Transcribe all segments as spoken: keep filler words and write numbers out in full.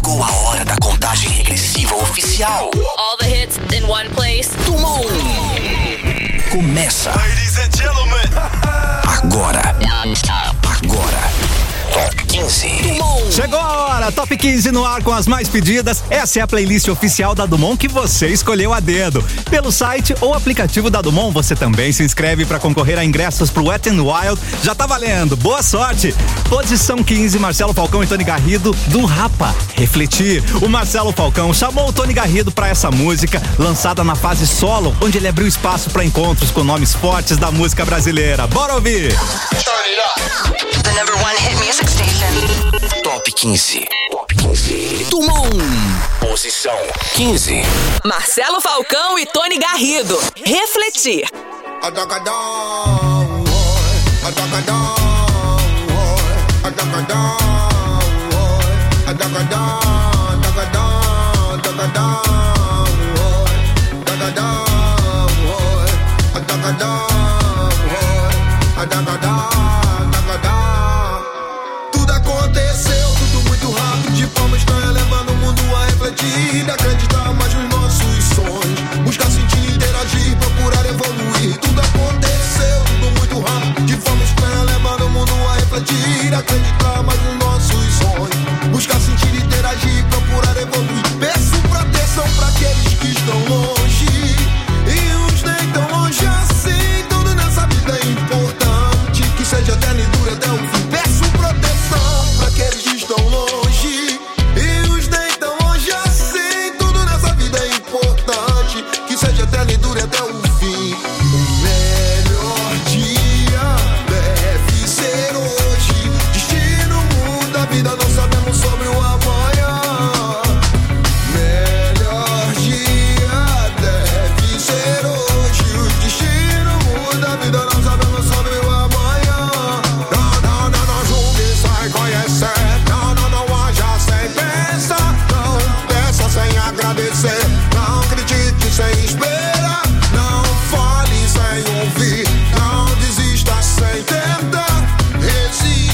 Chegou a hora da contagem regressiva oficial. All the hits in one place. Dumont. Começa. Ladies and gentlemen. Agora. Agora. Top quinze. Dumont. Chegou a hora, Top quinze no ar com as mais pedidas. Essa é a playlist oficial da Dumont que você escolheu a dedo. Pelo site ou aplicativo da Dumont, você também se inscreve para concorrer a ingressos pro Wet n Wild. Já tá valendo, boa sorte! Posição quinze, Marcelo Falcão e Tony Garrido, do Rapa, Refletir. O Marcelo Falcão chamou o Tony Garrido para essa música, lançada na fase solo, onde ele abriu espaço para encontros com nomes fortes da música brasileira. Bora ouvir! The number one hit music station. Top quinze. Top quinze. Dumont. Posição quinze. Marcelo Falcão e Tony Garrido. Refletir. Tudo aconteceu, tudo muito rápido, de forma estranha, levando o mundo a refletir, acreditar mais nos nossos sonhos, buscar sentir, interagir, procurar evoluir. Tudo aconteceu, tudo muito rápido, de forma estranha, levando o mundo a refletir, acreditar mais nos nossos sonhos, buscar sentir, interagir, procurar evoluir. Peço proteção para aqueles que estão longe e uns nem tão longe assim. Tudo nessa vida é importante, que seja eterno e dure até o fim. Peço proteção para aqueles que estão longe e os nem tão longe assim. Tudo nessa vida é importante, que seja eterno e dure até o fim. O melhor dia deve ser hoje. Destino muda a vida, não sabemos sobre o amanhã. Melhor dia deve ser hoje. O destino muda a vida, não sabemos sobre o amanhã. Não, não, não, não julgue, sai conhecer. Não, não, não haja sem pensar. Não peça sem agradecer. Não critique sem esperar. Não fale sem ouvir. Não desista sem tentar. Resiste.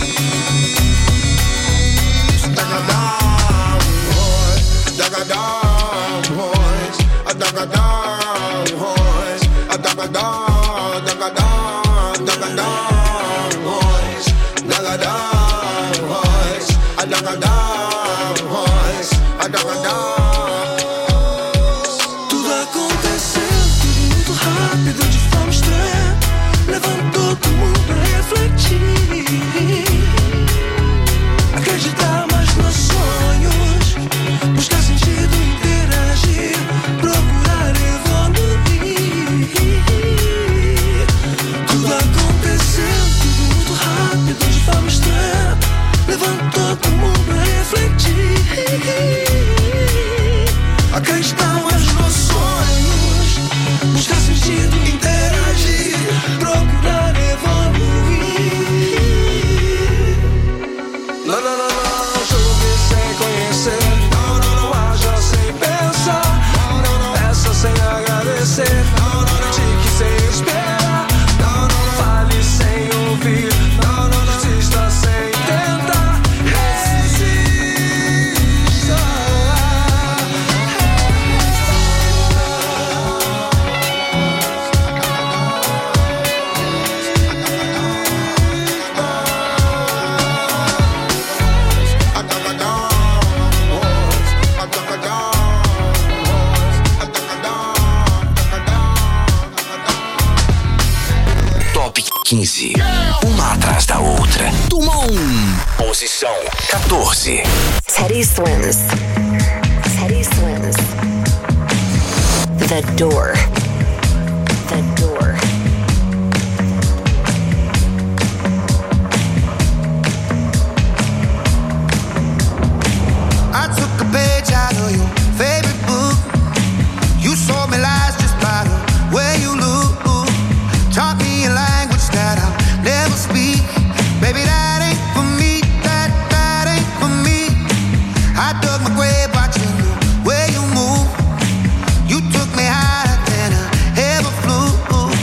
Dagadam, boys. Dagadam, boys. Dagadam, boys. Dagadam, dagadam, dagadam, boys. Dagadam, boys. Dagadam, boys. Dagadam. Tudo aconteceu, tudo muito rápido, de forma estranha, levantou todo mundo a refletir, acreditar mais nos sonhos, buscar sentido, interagir, procurar evoluir. Tudo aconteceu, tudo muito rápido, de forma estranha, levantou todo mundo a refletir, acreditar mais nos sonhos, buscar sentido, interagir, procurar evoluir. Não, não, não, não, julgue sem conhecer. Não, não, não haja sem pensar. Não, não, não, peça sem agradecer. Não, não, não, critique sem esperar. Não, não, não, fale sem ouvir. Não, não, não, desista sem tentar. Resista. Top quinze. Uma atrás da outra. Dumont. Posição quatorze. Teddy Swims. Teddy Swims. The Door. The Door. I took a page out of your favorite book. You sold me lies just by the way you look. Taught me a language that I'll never speak. Baby, that ain't for me. That, that ain't for me. I dug my grave watching the way you move. You took me higher than I ever flew.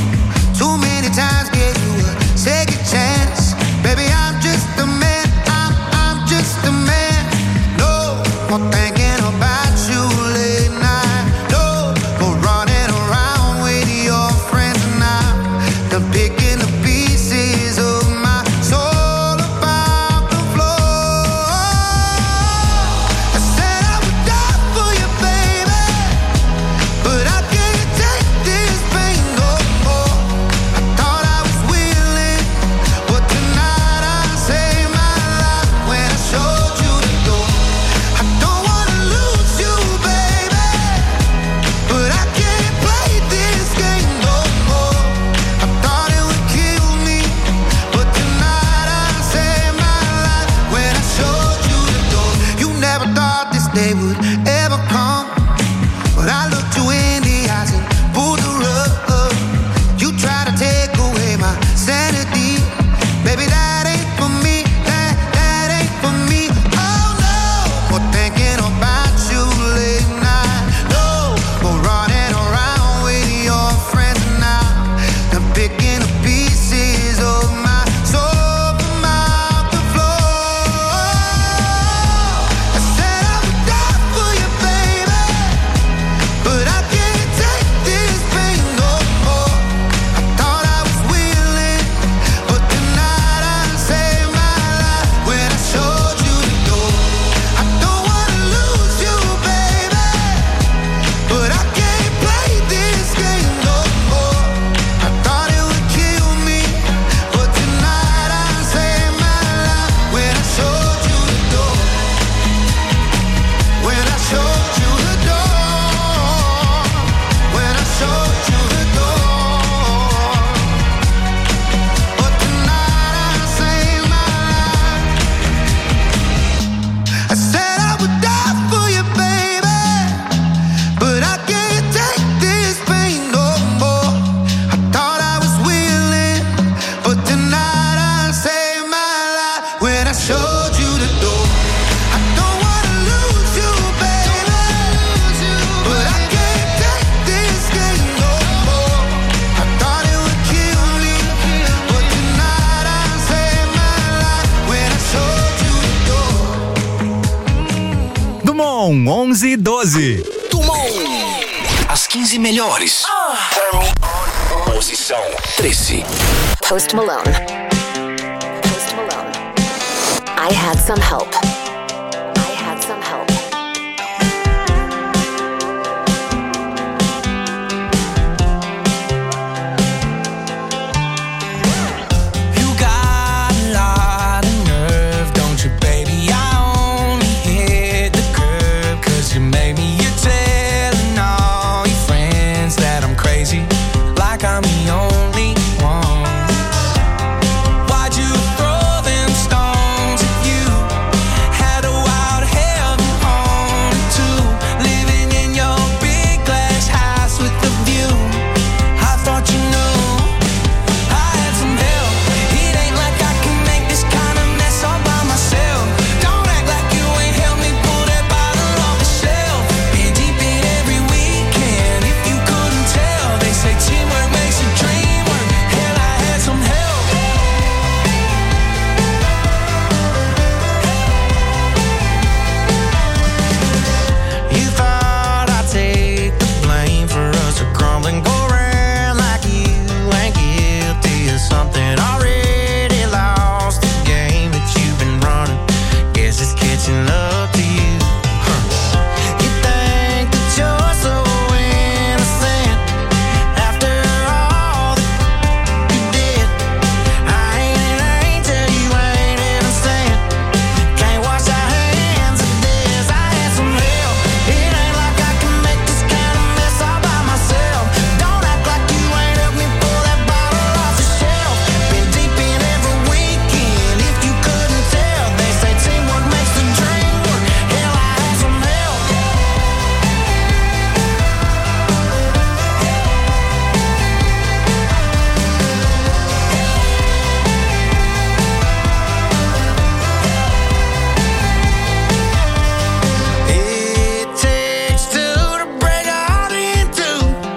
they would ever come. But I looked you in the eyes and pulled the rug. You try to take away my sanity. Baby, that ain't for me, that, that ain't for me. Oh no, for thinking about you late night. No, for running around with your friends now. I'm picking up pieces of my soul from out the floor. I said I would die for you, baby, but I can't take this pain no more. I thought I was willing, but tonight I saved my life when I showed you the door. I don't wanna lose you, baby, but I can't play this game no more. I thought it would kill me, but tonight I saved my life when I showed you the door. When I showed you the door. When I showed you the door. But tonight I saved my life. I said I would die for you, baby, but I can't take this pain no more. I thought I was willing, but tonight I saved my life when I showed you the door. I don't wanna lose you, baby, but I can't take this game no more. I thought it would kill me, but tonight I saved my life when I showed you the door. Dumont, onze e doze. Dumont. As quinze melhores. Posição treze. Post Malone. Post Malone. I had some help. I had some help. You got a lot of nerve, don't you, baby? I only hit the curb 'cause you made me. You're telling all your friends that I'm crazy, like I'm the only one. Why'd you throw them stones if you had a wild heaven on it too? Living in your big glass house with the view. I thought you knew I had some help. It ain't like I can make this kind of mess all by myself. Don't act like you ain't helped me pull that bottle off the shelf. Been deep in every weekend, if you couldn't tell. They say teamwork makes a dream work. Hell, I had some help. You thought I'd take the blame for us to crumble and go around like you ain't guilty of something. Already lost the game that you've been running. Guess it's catching up to you. Huh. You think that you're so innocent after all that you did. I ain't an angel, you ain't innocent. Can't wash our hands of this. I had some help. It ain't like I can make this kind of mess all by myself. Don't act like you ain't helped me pull that bottle off the shelf. Been deep in every weekend, if you couldn't tell. They say teamwork makes the dream work. Hell, I had some help. It takes two to break a heart in two.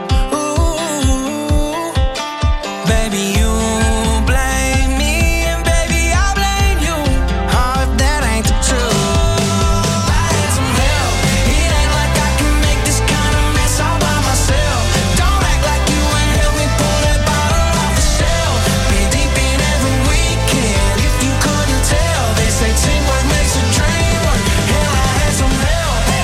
Ooh, baby, you blame me and baby I blame you. Oh, if that ain't the truth. I had some help. It ain't like I can make this kind of mess all by myself. Don't act like you ain't helped me pull that bottle off the shelf. Been deep in every weekend, if you couldn't tell. They say teamwork makes a dream work. Hell, I had some help.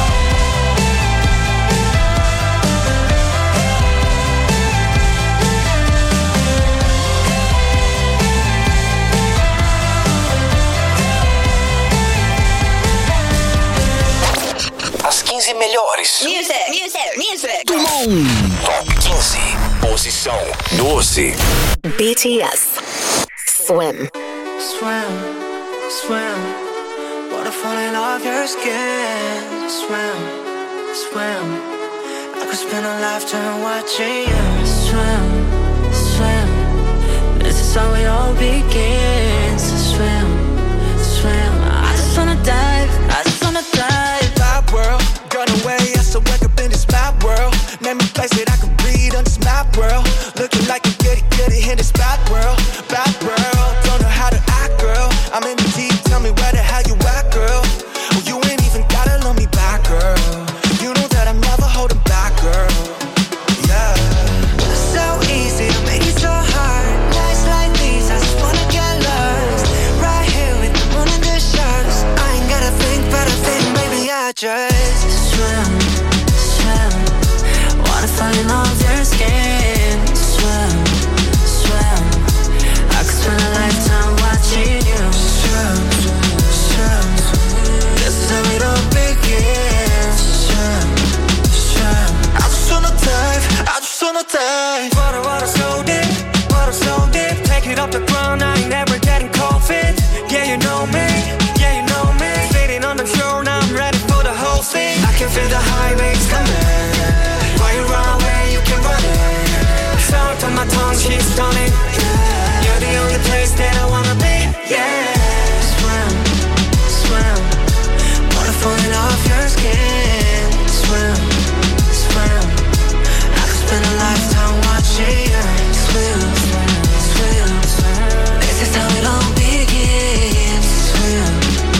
As quinze melhores. Music, music, music. Dumont. Top quinze. Posição doze. B T S. Swim. Swim, swim, what Wanna fall in love your skin. Swim, swim. I could spend a lifetime watching you swim, swim. This is how it all begins. Swim, swim. I just wanna dive, I just wanna dive. My world, got away, I still wake up in this map world. Name a place that I can breathe on this map world. Looking like a goody goody in this bad world, bad world. Don't know how to act, girl. I'm in the deep, tell me where the hell you at, girl. Oh, you ain't even gotta love me back, girl. You know that I'm never holding back, girl. Yeah. So easy to make it so hard. Nights like these, I just wanna get lost. Right here with the moon and the stars. I ain't gotta think, but I think, baby, I just swim, swim. Wanna fall in love with your skin. Swim, swim. I could spend a lifetime watching you swim, swim. This is how it all begins. Swim, swim. I just wanna dive, I just wanna dive. Water, water so deep, water so deep. Take it off the ground, I ain't never getting cold feet. Yeah, you know me, yeah, you know me. Sitting on the shore, now I'm ready for the whole thing. I can feel the high waves coming. While you run away, you can run it. Sound on my tongue, she's stunning. Yeah. You're the only place that I wanna be. Yeah. Swim, swim. Wanna fall in off your skin. Swim, swim. I could spend a lifetime watching you swim, swim, swim. This is how it all begins. Swim,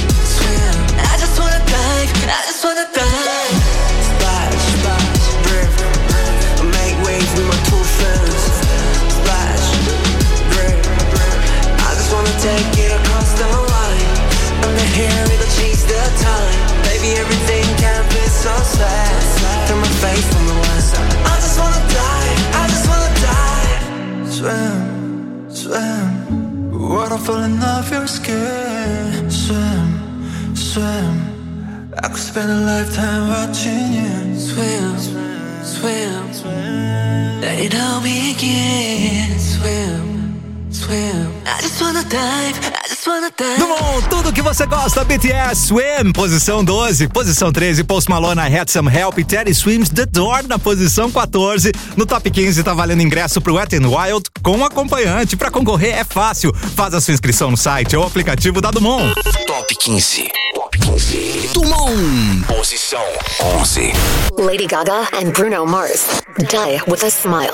swim. I just wanna dive, I just wanna dive. Splash, splash, drip, drip. Make waves with my two friends. Splash, drip, drip. I just wanna take it across the line. Under here, it'll change the time. Baby, everything can be so sad. Turn my face from the west. I just wanna die, I just wanna die. Swim, swim. Wanna fall in love your skin. Swim, swim. I could spend a lifetime watching you Swim, swim, swim. Let it all begin. Swim, swim. I just wanna dive, I just wanna dive. Dumont, tudo que você gosta, B T S, Swim, posição doze, posição treze, Post Malone, I Had Some Help e Teddy Swims, The Door na posição quatorze. No top quinze tá valendo ingresso pro Wet n Wild com acompanhante. Pra concorrer é fácil, faz a sua inscrição no site ou aplicativo da Dumont. Top quinze. Top quinze. Dumont. Posição onze. Lady Gaga and Bruno Mars. Die with a Smile.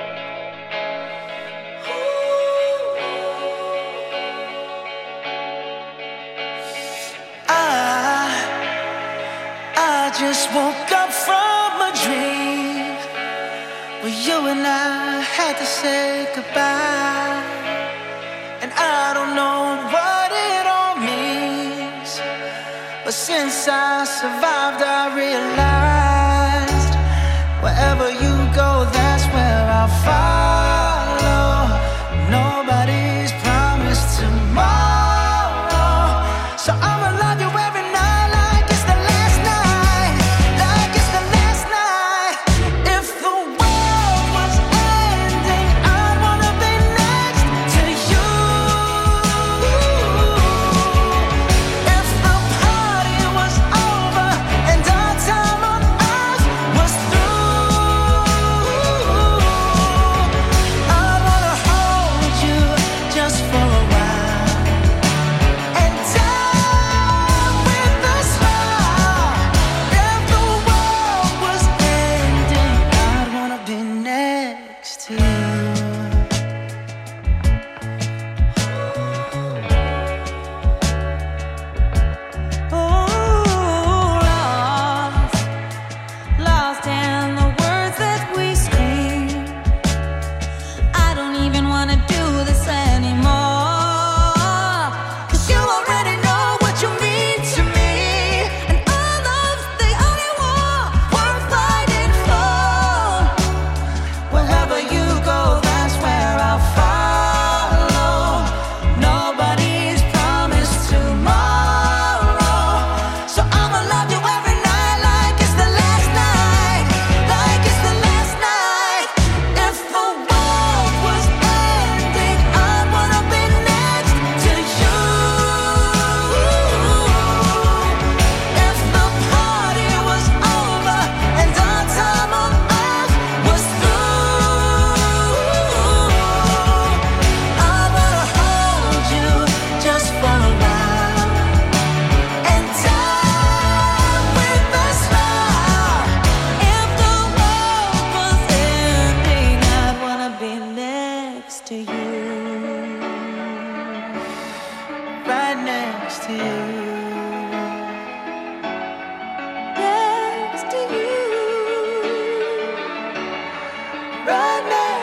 I just woke up from a dream where you and I had to say goodbye. And I don't know what it all means, but since I survived I realized wherever you go, that's where I'll follow. Nobody's promised tomorrow, so I'ma love you every night like it's the last night, like it's the last night. If the world was ending, I'd wanna be next to you. If the party was over and our time on earth was through,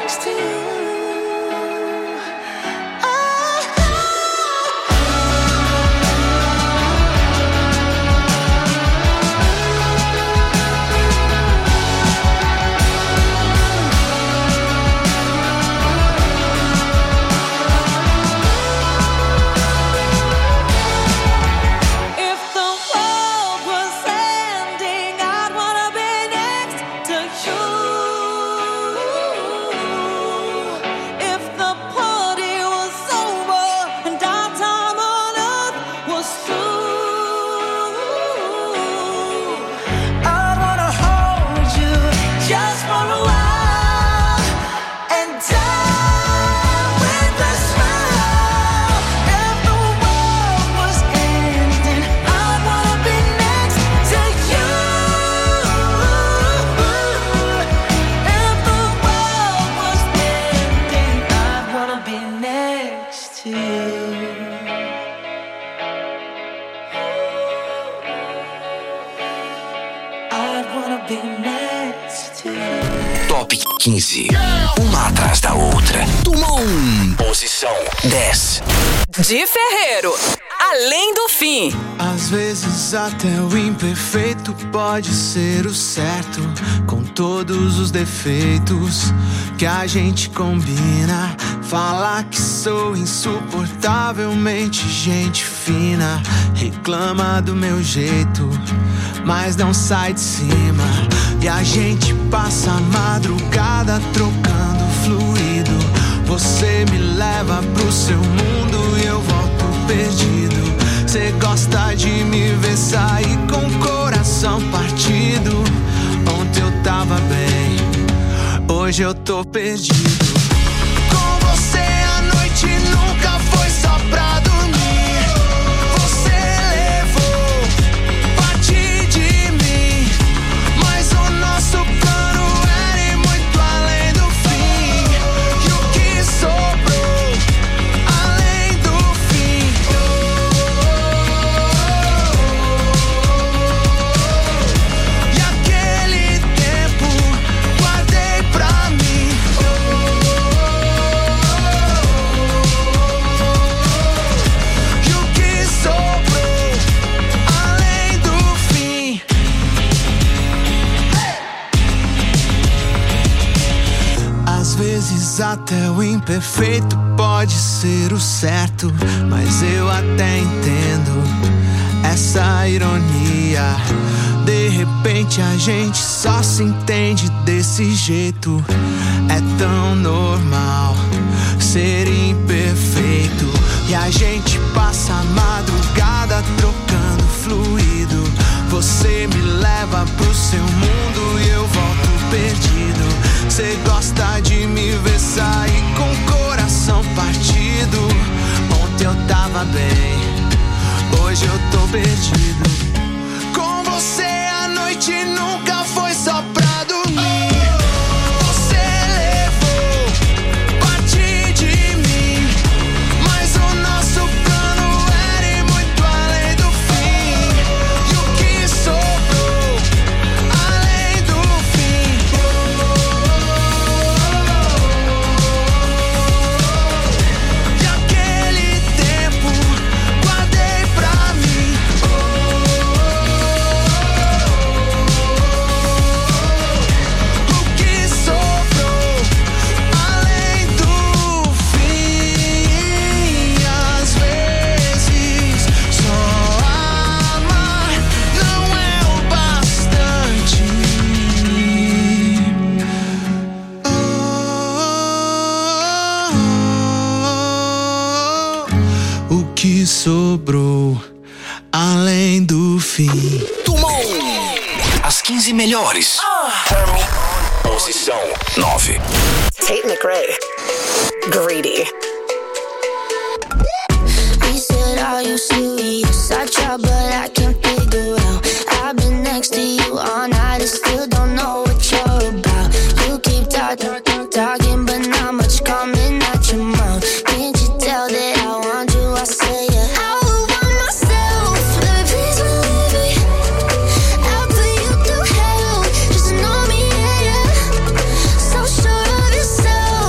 next to you. quinze. Uma atrás da outra. Dumont. Posição dez. De Ferreiro. Além do fim. Às vezes até o imperfeito pode ser o certo, com todos os defeitos que a gente combina. Falar que sou insuportavelmente gente fina, reclama do meu jeito, mas não sai de cima. E a gente passa a madrugada trocando fluido. Você me leva pro seu mundo e eu volto perdido. Cê gosta de me ver sair com o coração partido. Ontem eu tava bem, hoje eu tô perdido. Com você a noite nunca foi só pra dormir. Você levou parte de mim, mas o nosso plano era ir muito além do fim. E o que sobrou além do fim? E aquele tempo guardei pra mim. E o que sobrou além do fim? Às vezes até o imperfeito pode ser o certo, mas eu até entendo essa ironia. De repente a gente só se entende desse jeito. É tão normal ser imperfeito. E a gente passa a madrugada trocando fluido. Você me leva pro seu mundo e eu volto perdido. Cê gosta de me ver sair com o coração partido. Ontem eu tava bem, hoje eu tô perdido. Com você a noite nunca foi só pra dormir. Você levou parte de mim, mas o nosso plano era ir muito além do fim. E o que sobrou além do fim? E aquele tempo guardei pra mim. O que sobrou além do fim? Às vezes só amar não é o bastante. Oh, o que sobrou além do fim? Dumont. As quinze melhores. Posição nove. Tate McRae. Greedy. He said, are you serious? I try, but I can't figure out. I've been next to you all night and still don't know what you're about. You keep talking, talking, but not much coming out your mouth. Can't you tell that I want you? I say it. I would want myself, baby, please believe me. I'll put you through hell, just know me, yeah, yeah. So sure of yourself,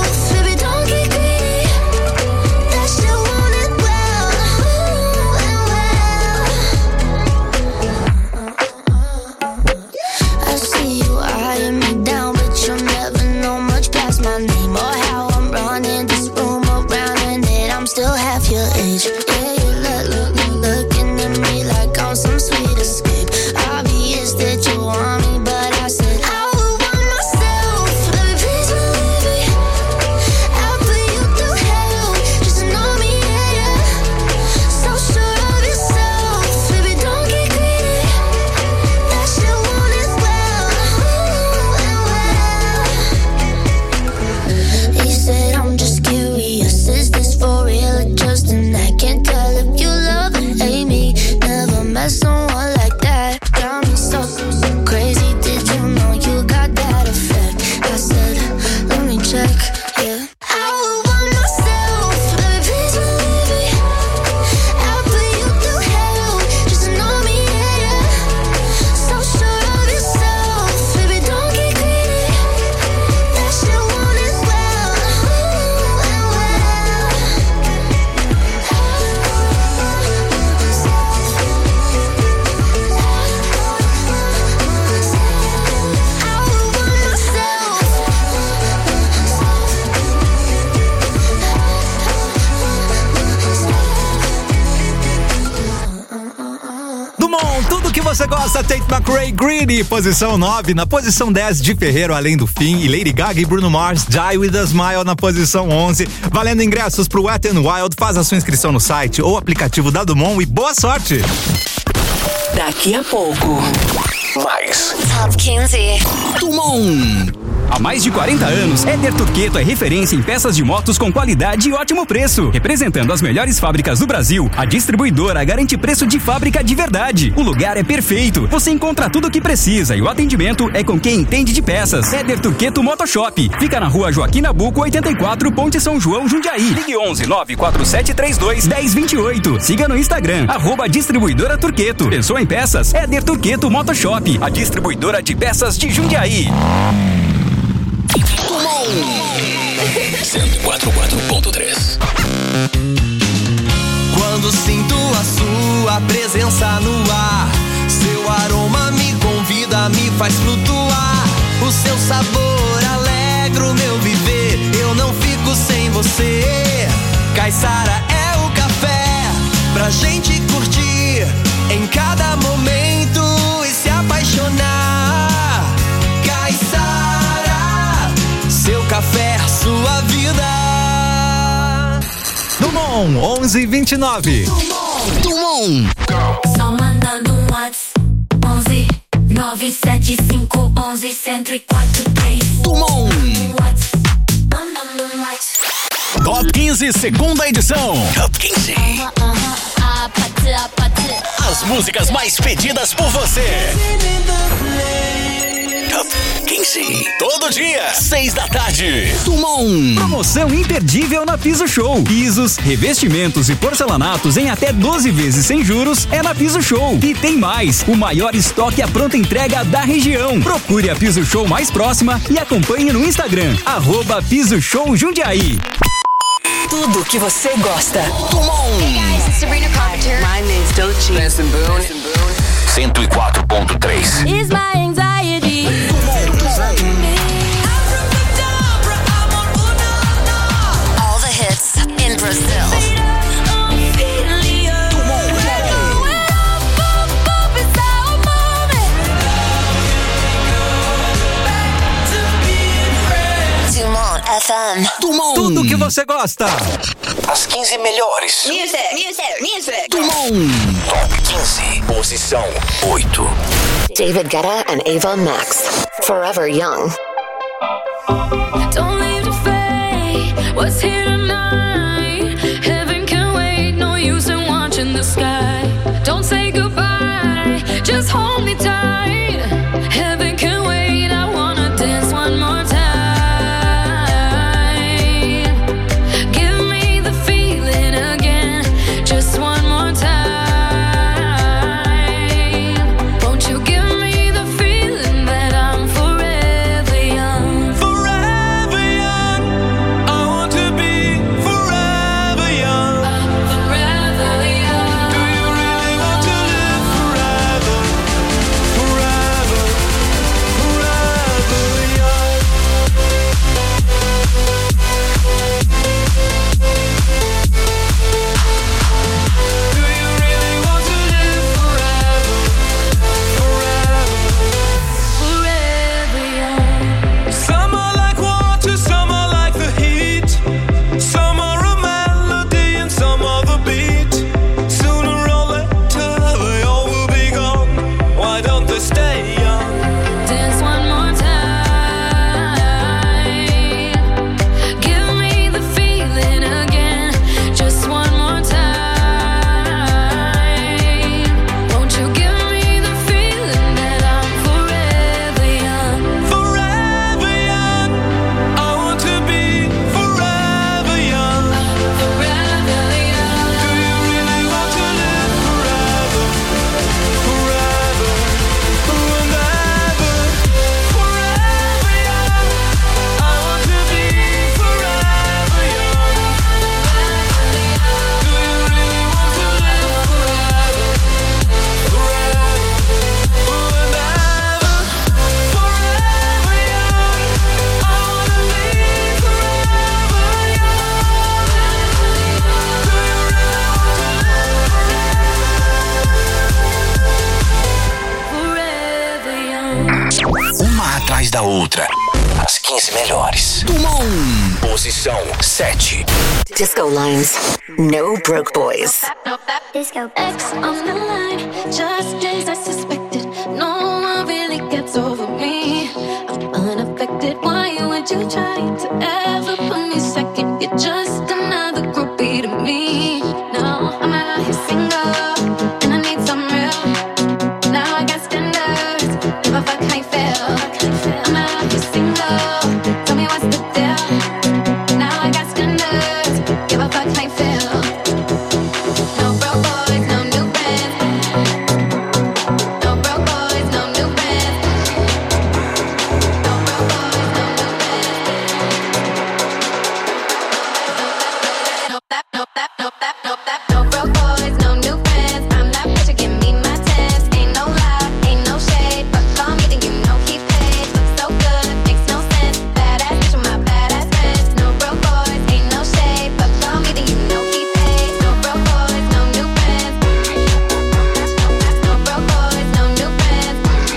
Tudo que você gosta, Tate McRae, Greedy, posição nove. Na posição dez, de Ferreiro, Além do Fim. E Lady Gaga e Bruno Mars, Die With A Smile, na posição onze. Valendo ingressos pro Wet n Wild. Faz a sua inscrição no site ou aplicativo da Dumont e boa sorte! Daqui a pouco, Mais. Top quinze. Dumont. Há mais de quarenta anos, Éder Turqueto é referência em peças de motos com qualidade e ótimo preço. Representando as melhores fábricas do Brasil, a distribuidora garante preço de fábrica de verdade. O lugar é perfeito, você encontra tudo o que precisa e o atendimento é com quem entende de peças. Éder Turqueto Motoshop. Fica na rua Joaquim Nabuco, oitenta e quatro, Ponte São João, Jundiaí. Ligue onze, nove quatro sete três dois, um zero dois oito. Siga no Instagram, arroba distribuidora Turqueto. Pensou em peças? Éder Turqueto Motoshop, a distribuidora de peças de Jundiaí. cento e quatro e quatro ponto três. Quando sinto a sua presença no ar, seu aroma me convida, me faz flutuar. O seu sabor alegra o meu viver, eu não fico sem você. Caiçara é o café pra gente curtir em cada momento e se apaixonar. Caiçara, seu café, sua vida. Dumont, onze e vinte e nove. Dumont. Só mandando um WhatsApp. onze nove sete cinco onze cento e quatro três. Dumont. Top quinze, segunda edição. Top quinze. As músicas mais pedidas por você. Top quinze. Todo dia, seis da tarde. Dumont. Promoção imperdível na Piso Show. Pisos, revestimentos e porcelanatos em até doze vezes sem juros é na Piso Show. E tem mais, o maior estoque à pronta entrega da região. Procure a Piso Show mais próxima e acompanhe no Instagram, arroba Piso Show Jundiaí. tudo que você gosta. Hey guys, it's Sabrina Carpenter. My name's Doechii. Benson Boone. cento e quatro ponto três. Is my anxiety. All the hits in Brazil. Dumont F M. Dumont. Tudo que você gosta. As quinze melhores. Music, music, music. Dumont. Top quinze. Posição oito. David Guetta and Ava Max. Forever Young. Don't leave the fate. What's here tonight? Heaven can wait. No use in watching the sky. Don't say goodbye. Just hold me tight. Heaven can wait. I wanna dance one more time. Give me the feeling again. Just one more time. Won't you give me the feeling that I'm forever young? Forever young, I want to be forever young. I'm forever young. Do you mais da outra. As quinze melhores. Dumont. Posição sete. Disco Lines. No Broke Boys. Disco. X on the line, just as I suspected. No one really gets over me. I'm unaffected. Why would you try to ever put me second? You're just another groupie to me. No, I'm out here single, and I need some real. Now I got standards. If I fuck, I fail. I'm out here single. Tell me what's the deal. Now I got standards. If I fuck, I fail. No broke boys, no new friends. No broke boys, no new friends. No broke boys, no new friends. No that, no that, no that, no that. No broke boys, no new friends. I'm that bitch, give me my tens. Ain't no lie, ain't no shade. But call me, then you know he paid. Looks so good, makes no sense. Badass bitch with my badass friends. No broke boys, ain't no shade. But call me, then you know he paid. No broke boys, no new friends. No broke boys, no new friends.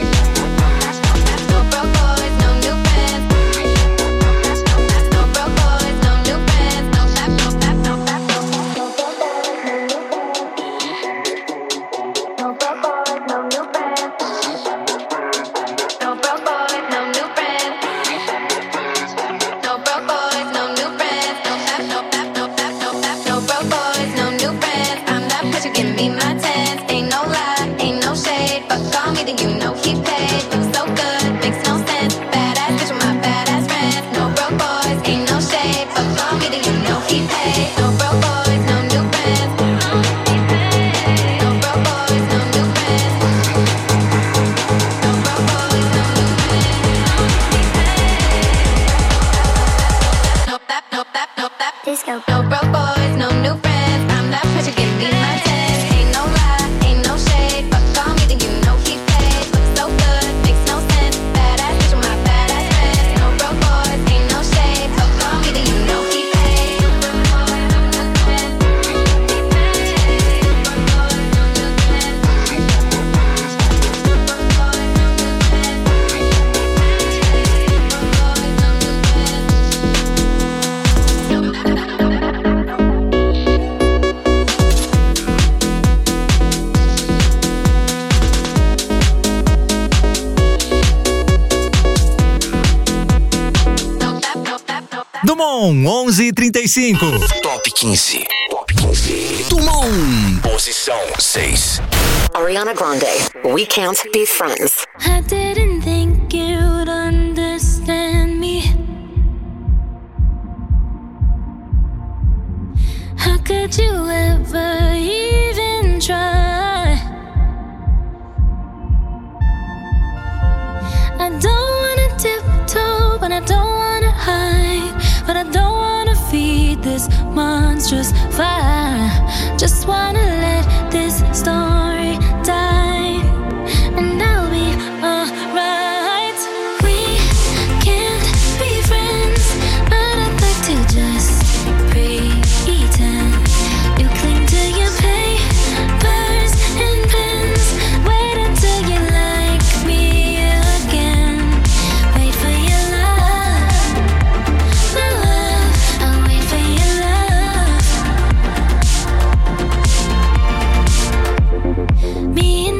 No broke boys, no new friends. No broke boys, no new friends. No that, no that, no that, no that. No broke boys, no new friends. No broke boys, no new friends. No broke boys, no new friends. No that, no that, no that, no that. No broke boys, no new friends. I'm that bitch, give me my tens. Ain't no lie, ain't no shade. But call me, then you know he paid. Looks so good, makes no sense. Badass bitch with my badass friends. No broke boys, ain't no shade. But call me, then you know he paid. No broke boys, no new friends. No broke boys, no new friends. No broke boys, no new friends. No that, no that, no that. Disco. No broke boys, no new friends. I'm that pressure, give me my tens. Ain't no lie, ain't no shade. But call me, then you know he paid. Looks so good, makes no sense. Badass bitch with my badass friends. No broke boys, ain't no shade. But call me, then you know he paid. No broke boys, no new friends. No broke boys, no new friends. No broke boys, no new Dumont, onze e trinta e cinco. Top quinze. Top quinze. Dumont. Posição seis. Ariana Grande. We Can't Be Friends. I didn't think you'd understand me. How could you ever even try? I don't wanna tiptoe, but I don't wanna hide. But I don't wanna feed this monstrous fire. Just wanna let this story die, and I'll be alright. We can't be friends, but I'd like to just pretend. You cling to your papers and pens. Wait until you like me again. Wait for your love, my love. I'll wait for your love. Me and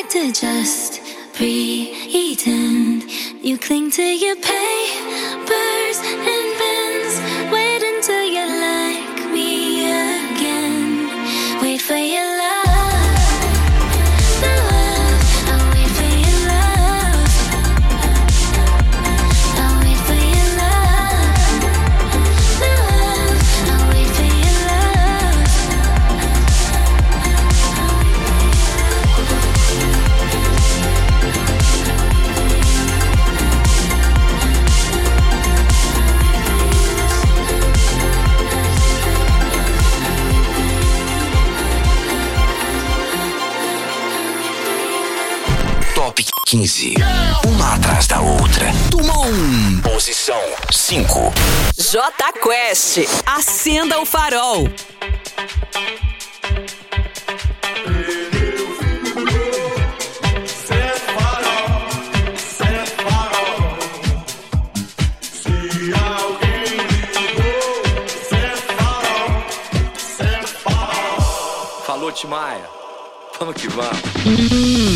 to just pretend. You cling to your papers and pens. Wait until you like me again. Wait for your love. quinze. Uma atrás da outra. Dumont. Posição cinco. J Quest. Acenda o farol. Falou, Timaya. Vamos que vamos. Hum.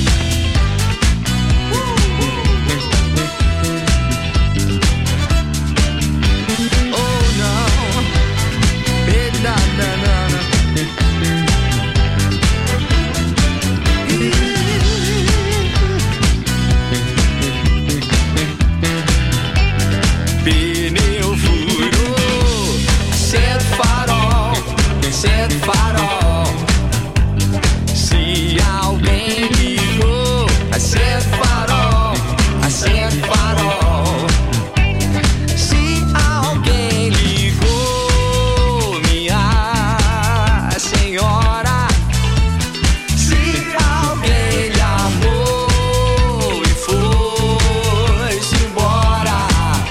Pneu furou, acende o farol, acende o farol. Se alguém ligou, acende o farol, acende o farol. Se alguém ligou, minha senhora. Se alguém lhe amou e foi-se embora.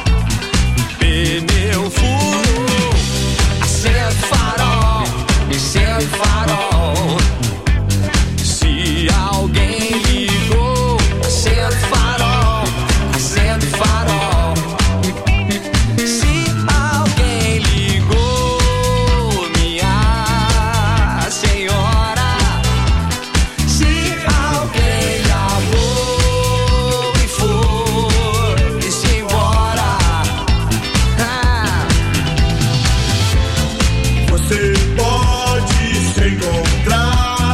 Pneu furou, acende o farol, acende o farol. Se alguém ligou, acende o farol, acende o farol. Se alguém ligou, minha senhora. Se alguém lhe amou e foi-se embora. Ah. Você pode se encontrar.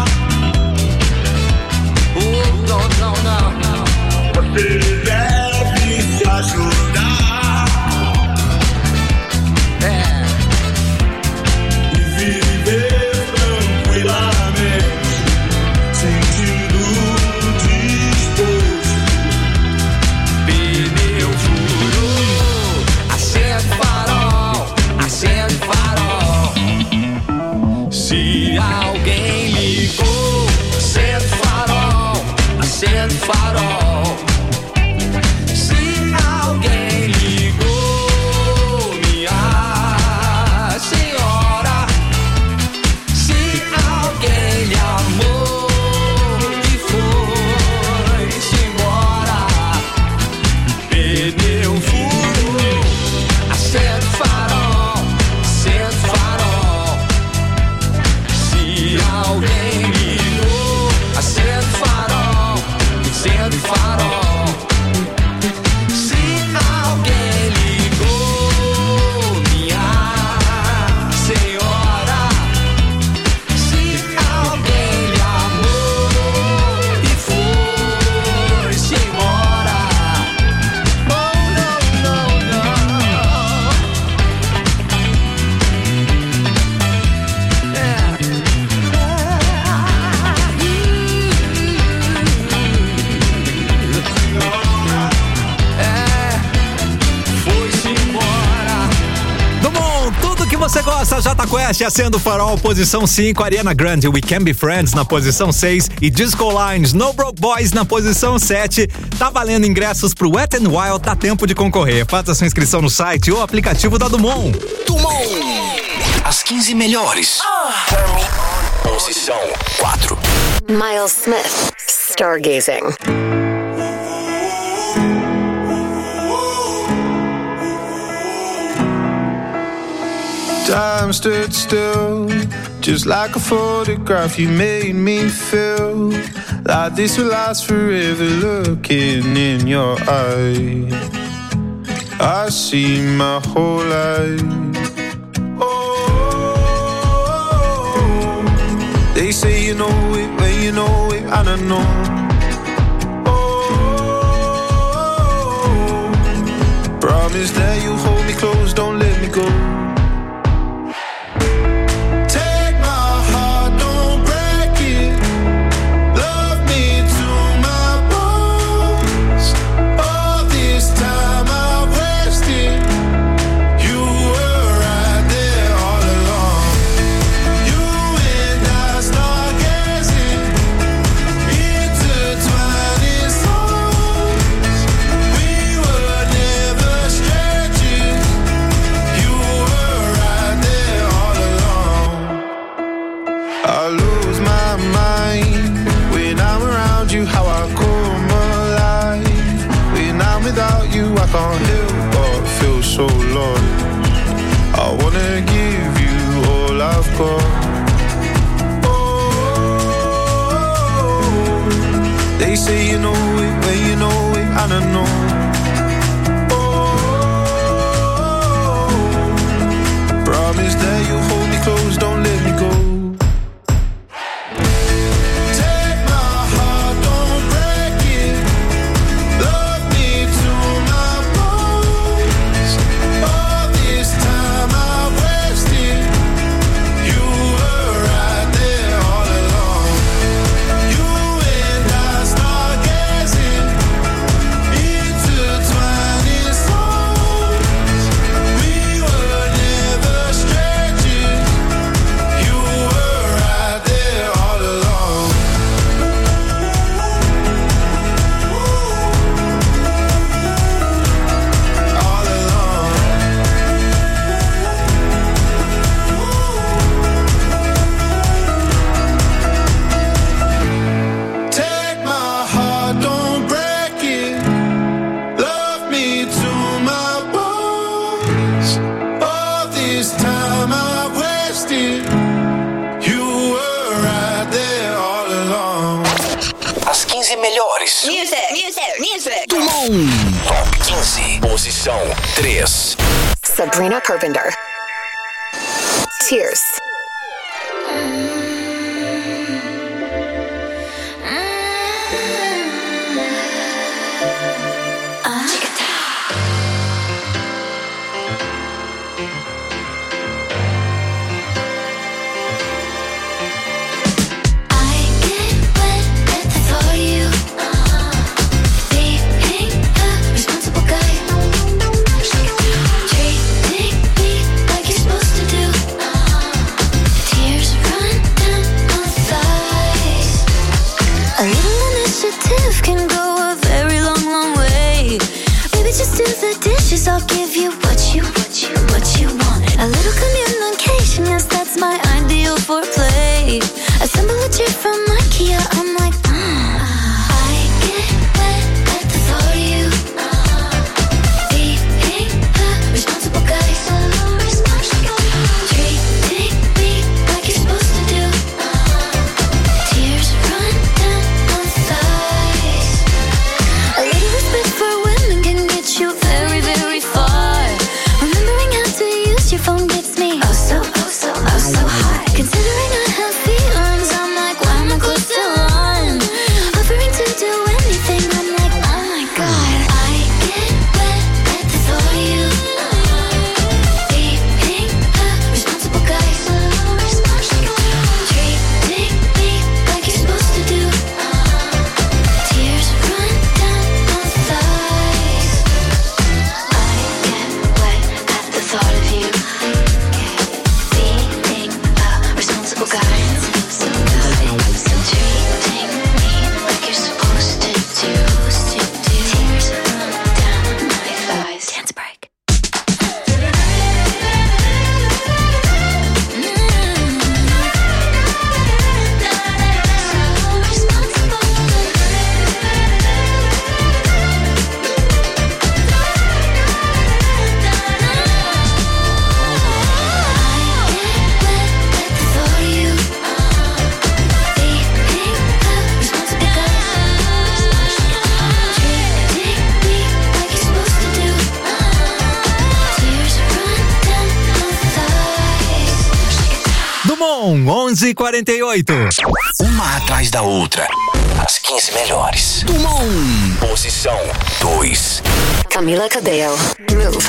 Oh, não, não, não, não. Você deve se ajudar É. e viver tranquilamente, sentindo disposto. Pneu furou, acende o farol, acende o farol. Se alguém ligou, acende o farol, acende o farol. Se alguém ligou, minha senhora. Se alguém lhe amou e foi-se embora. Pneu furou, acende o farol, acende o farol. Se alguém ligou, acende o farol, acende o farol. Se alguém ligou, minha senhora. Se alguém lhe amou e foi-se embora. Oh, não, não, não. É, foi-se embora. Dumont, tudo que você gosta, J Quest, Acendo o Farol, posição cinco, Ariana Grande, We Can Be Friends, na posição seis, e Disco Lines, No Broke Boys, na posição sete. Tá valendo ingressos pro Wet n Wild, tá tempo de concorrer. Faça sua inscrição no site ou aplicativo da Dumont. Dumont. As quinze melhores. Posição quatro. Miles Smith, Stargazing. Time stood still, just like a photograph you made me feel. like this will last forever. Looking in your eyes, I see my whole life. Oh, they say you know it when you know it, and I know. Oh, promise that you hold me close, don't let me go. I can't help but feel so lost. I wanna give you all I've got. Oh, they say you know it when you know it, and I know. Oh, promise that you'll hold me close, don't let me go. Music, music, music. Dumont. Top quinze. Posição três. Sabrina Carpenter. Tears. I'll give you what you, what you, what you want. A little communication, yes, that's my ideal for play. Assemble a chair from IKEA, I'm like, mm. I get wet at the thought of you. Being a responsible guy, so responsible. Treating me like you're supposed to do. Tears run down my thighs. A little respect for women can get you very, very far. Remembering how to use your phone gets me oh so, oh so, oh so high. Considering I have feelings, I'm like, why am I close to love? quinze e quarenta e oito. Uma atrás da outra. As quinze melhores. Dumont. Posição dois. Camila Cabello. Move.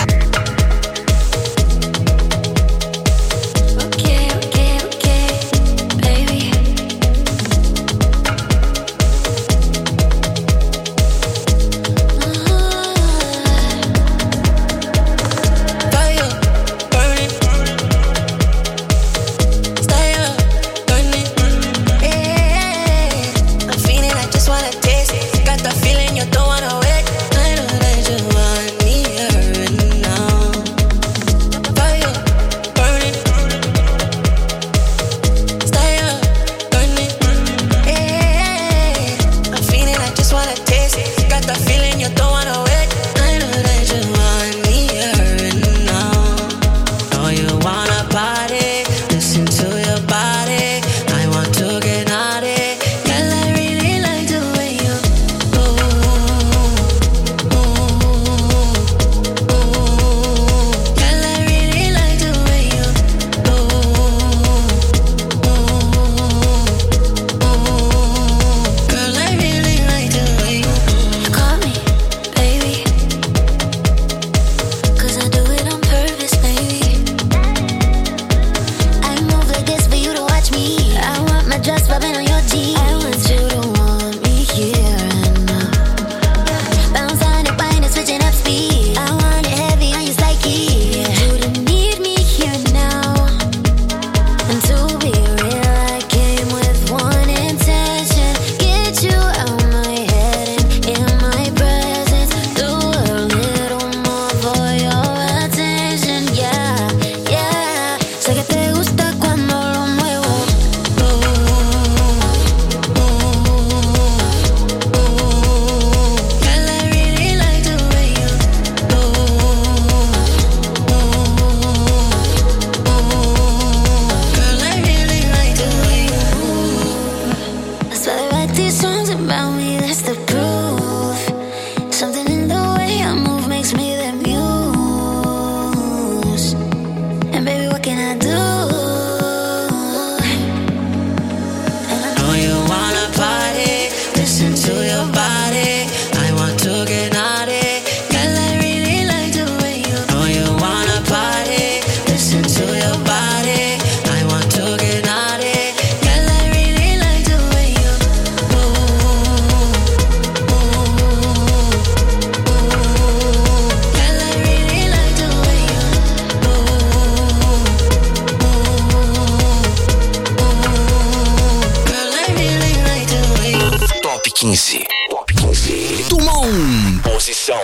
quinze. Top quinze. Dumont. Posição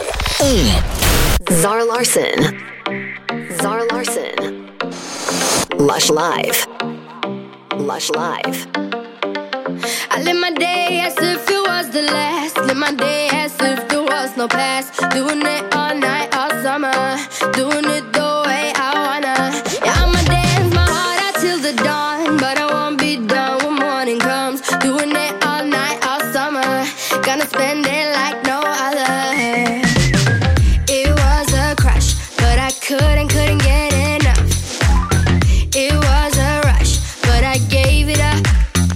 um. Zara Larsson. Zara Larsson. Lush Live. Lush Live. I live my day as if it was the last. Live my day as if there was no past. Doing it all night, all summer. Doing it the way I wanna. Yeah, I'ma dance my heart out till the dawn. But I won't be done when morning comes. Doing it all night, all summer. Gonna spend it like no other. It was a crush, but I couldn't, couldn't get enough. It was a rush, but I gave it up.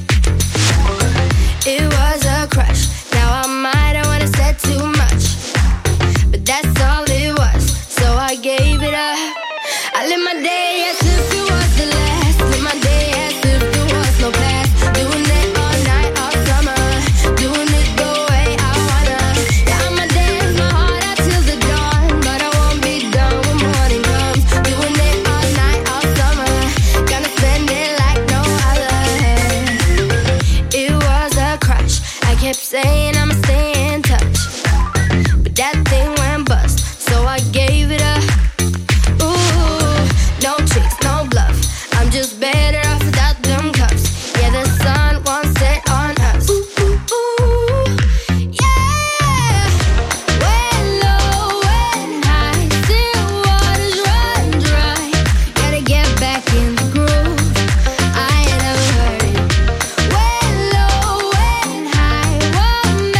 It was a crush. Now I might have wanna said too much, but that's all it was. So I gave it up. I live my day as if it was the last. Live my day as if there was no past. Doing it all night, all summer. Doing it the way I wanna. Yeah, I'ma dance my heart out till the dawn, but I won't be done when morning comes. Doing it all night, all summer. Gonna spend it like no other. It was a crush. I kept saying I'ma stay in touch, but that thing went bust, so I gave it up. Ooh, no tricks, no bluff. I'm just better off without them cups. Yeah, the sun won't set on us. Ooh, ooh, ooh, yeah. When low, when high, still waters run dry. Gotta get back in the groove. I ain't never heard it. When low, when high, what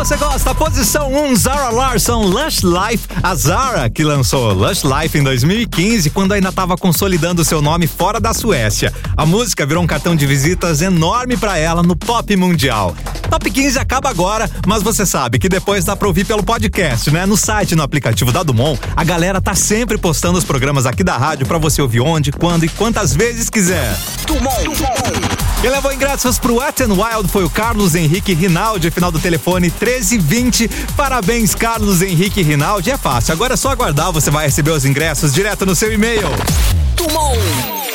Você gosta? Posição um, Zara Larsson, Lush Life. A Zara, que lançou Lush Life em dois mil e quinze, quando ainda estava consolidando seu nome fora da Suécia. A música virou um cartão de visitas enorme pra ela no pop mundial. Top quinze acaba agora, mas você sabe que depois dá pra ouvir pelo podcast, né? No site e no aplicativo da Dumont, a galera tá sempre postando os programas aqui da rádio pra você ouvir onde, quando e quantas vezes quiser. Dumont. Quem levou ingressos pro Wet n Wild foi o Carlos Henrique Rinaldi, final do telefone treze vinte. Parabéns, Carlos Henrique Rinaldi. É fácil, agora é só aguardar, você vai receber os ingressos direto no seu e-mail. Dumont.